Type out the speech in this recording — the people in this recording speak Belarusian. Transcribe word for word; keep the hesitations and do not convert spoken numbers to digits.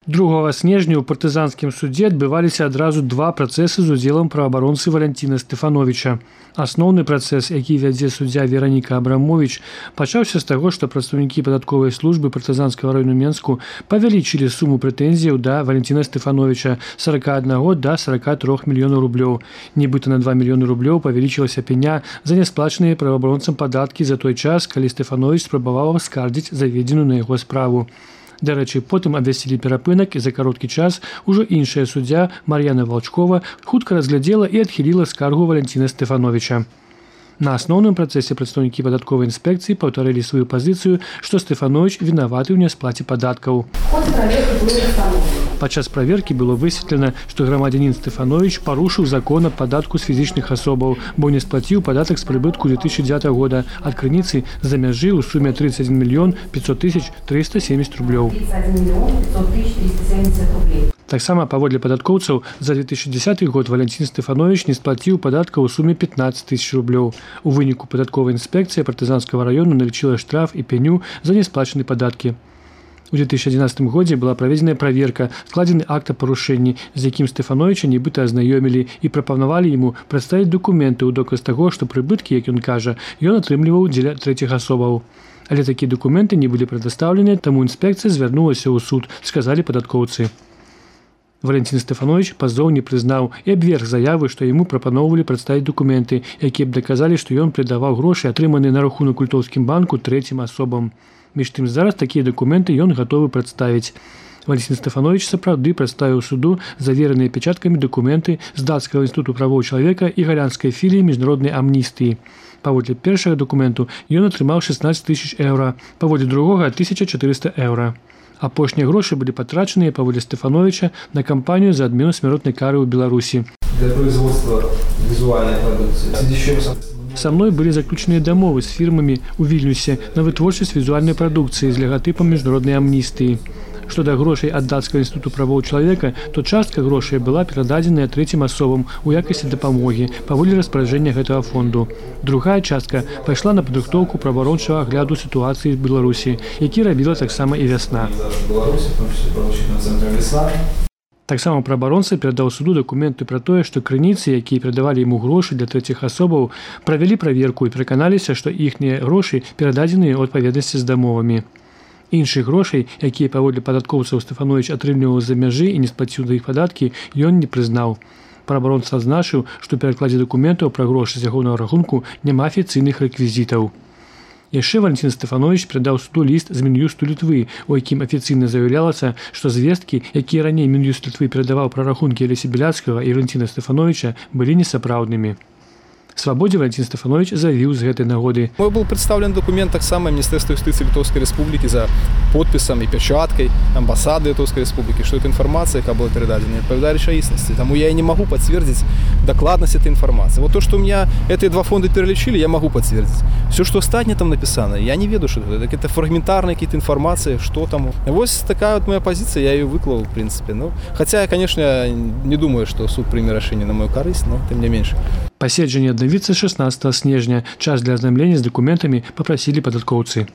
другога снежня ў партызанскім судзе адбываліся адразу два працэсы з удзелам праваабаронцы Валянціна Стэфановіча. Асноўны працэс, які вядзе суддзя Вераніка Абрамовіч, пачаўся з таго, што прадстаўнікі падатковай службы партызанскага району Менску павялічылі суму прэтэнзіяў да Валянціна Стэфановіча з сорока аднаго да сорока трох мільёнаў рублёў. Нібыта на два мільёны рублёў павялічылася пеня за нясплачаныя праваабаронцам падаткі за той час, калі Стэфановіч спрабаваў аскардзіць заведзеную на яго справу. Дарэчы, потым абвясцілі перапынак, і за кароткі час ужо іншая суддзя Мар'яна Валчкова хутка разглядзела і адхіліла скаргу Валянціна Стэфановіча. На асноўным працэсе прадстаўнікі падатковай інспекцыі паўтарылі сваю пазіцыю, што Стэфановіч вінаваты ў нясплаце падаткаў. Падчас праверкі было высветлена, што грамадзянін Стэфановіч парушыў закон аб падатку з фізічных асобаў, бо не сплаціў падатак з прыбытку две тысячи дзевятага года ад крыніцы за мяжы ў суме тридцать один миллион пятьсот тысяч триста семьдесят рублёў. Таксама паводле падаткоўцаў за две тысячи десятый год Валянцін Стэфановіч не сплаціў падатка ў суме пятнадцать тысяч рублёў. У выніку падатковая інспекцыя партызанскага раёну налічыла штраф і пеню за несплачаныя падаткі. У две тысячи одиннадцатым годзе была праведзеная праверка, складзены акт аб парушэнні, з якім Стэфановіча нібыта азнаёмілі і прапанавалі яму прадставіць дакументы ў доказ таго, што прыбыткі, як ён кажа, ён атрымліваў дзеля трэціх асобаў. Але такія дакументы не былі прадастаўлены, таму інспекцыя звярнулася ў суд, сказалі падаткоўцы. Валянцін Стэфановіч пазоў не прызнаў і абверг заявы, што яму прапаноўвалі прадставіць дакументы, якія б даказалі, што ён прыдаваў грошы, атрыманыя на рахунак культоўскім банку трэцім асобам. Між тым зараз такія дакументы ён гатовы прадставіць. Валянцін Стэфановіч сапраўды прадставіў суду завераныя печаткамі дакументы з дацкага інстытуту правоў чалавека і галянскай філіі міжнароднай амністыі. Паводле першага дакументу ён атрымаў шестнадцать тысяч еўра, паводле другога тысяча четыреста еўра. Апошнія грошы былі патрачаныя паводле Стэфановіча на кампанію за адмену смяротнай кары ў Беларусі. Для производства візуальнай прадукцыі. Са мной былі заключаныя дамовы з фірмамі ў Вільнюсе на вытворчасць візуальнай прадукцыі з лягатыпам міжнароднай амністыі. Што да грошай ад дацкага інстытуту правоў чалавека, то частка грошай была перададзеная трэцім асобам у якасці дапамогі паводле распараджэння гэтага фонду. Другая частка пайшла на падрыхтоўку праваабарончага агляду сітуацыі ў Беларусі, які рабіла таксама і вясна. Таксама праваабаронца перадаў суду дакументы пра тое, што крыніцы, якія перадавалі яму грошы для трэціх асобаў, правялі праверку і пераканаліся, што іхнія грошы перададзеныя ў адпаведнасці з дамовамі. Іншых грошай, якія паводле падаткоўцаў Стэфановіч атрымліваў з-за мяжы і не сплаціў да іх падаткі, ён не прызнаў. Праваабаронца адзначыў, што ў перакладзе дакументаў пра грошы з ягонага рахунку няма афіцыйных рэквізітаў. Яшчэ Валянцін Стэфановіч перадаў суду ліст з Мін'юсту Літвы, у якім афіцыйна заяўлялася, што звесткі, якія раней Мін'юст Літвы перадаваў пра рахункі Алексія Біляцкага і Валянціна Стэфановіча, былі несапраўднымі. Свабодзе Валянцін Стэфановіч заявіў з гэтай нагоды. Мой был представлен документ таксама Міністэрства юстыцыі Літоўскай Рэспублікі за подпісам і пячаткай амбасады Літоўскай Рэспублікі, што эта інфармацыя, якая была перададзена, адпавядае рэчаіснасці. Таму я і не магу пацвердзіць дакладнасць этой інфармацыі. Вот то, што у меня эти два фонды пералічылі, я магу пацвердзіць. Все, што астатняе там напісана, я не ведаю, што это. Это фрагментарная какие-то інфармацыя, што там. Вось такая вот моя пазіцыя, я ее выклаў, в принципе. Ну, хотя, конечно, не думаю, што суд прыме рашэнне на мою карысць, но тым не менш. Паседжанне аднавіцца шестнадцатага снежня. Час для азнаямлення з дакументамі папрасілі падаткоўцы.